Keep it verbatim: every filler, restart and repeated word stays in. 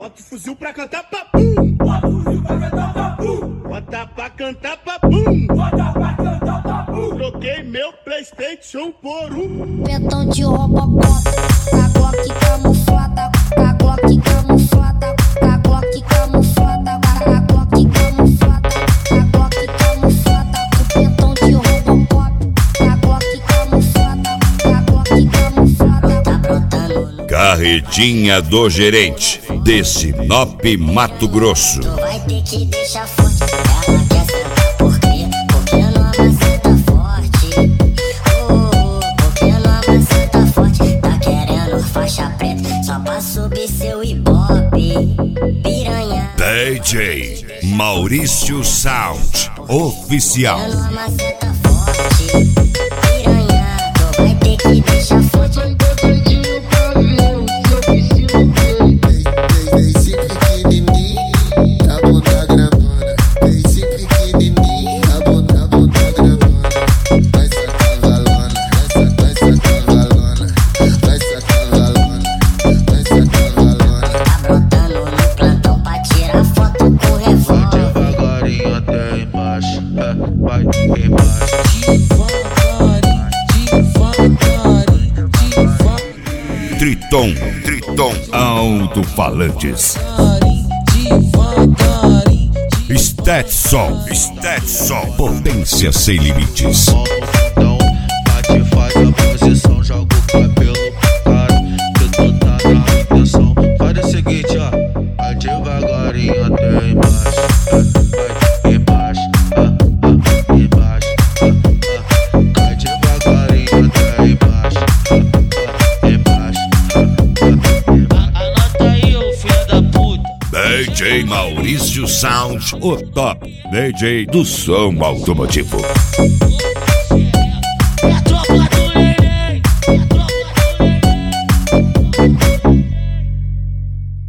Bota o fuzil pra cantar papum. Bota o fuzil pra cantar papum. Bota pra cantar papum. Bota pra cantar papum. Troquei meu PlayStation por um Pentão de Robocop, com a Glock camuflada, com a Glock camuflada, com a Glock camuflada, com a Glock camuflada, com a Glock camuflada. O pentão de Robocop, com a Glock camuflada, com a Glock camuflada. Tá brotando. Carretinha do gerente de Sinop, Mato Grosso. Tu vai ter que deixar forte. Ela quer sentar por quê? Porque a nova senta forte. Oh, porque a nova senta forte. Tá querendo faixa preta só pra subir seu ibope. Piranha. D J Maurício Sound Oficial. A nova senta forte. Piranha, tu vai ter que deixar forte. Vai embaixo. Triton, Triton Alto-Falantes. Stetson, Stetson Potência sem limites. Então, bate, faz a posição, joga o cabelo pro cara, que tu tá na intenção. Faz o seguinte, ó, vai devagarinho até embaixo. Vai embaixo, ah, ah, embaixo, ah, ah. Cai devagarinho até embaixo, ah, ah, embaixo, ah, ah. Anota aí, ô filho da puta. D J Maurício Sound, o top D J do som automotivo.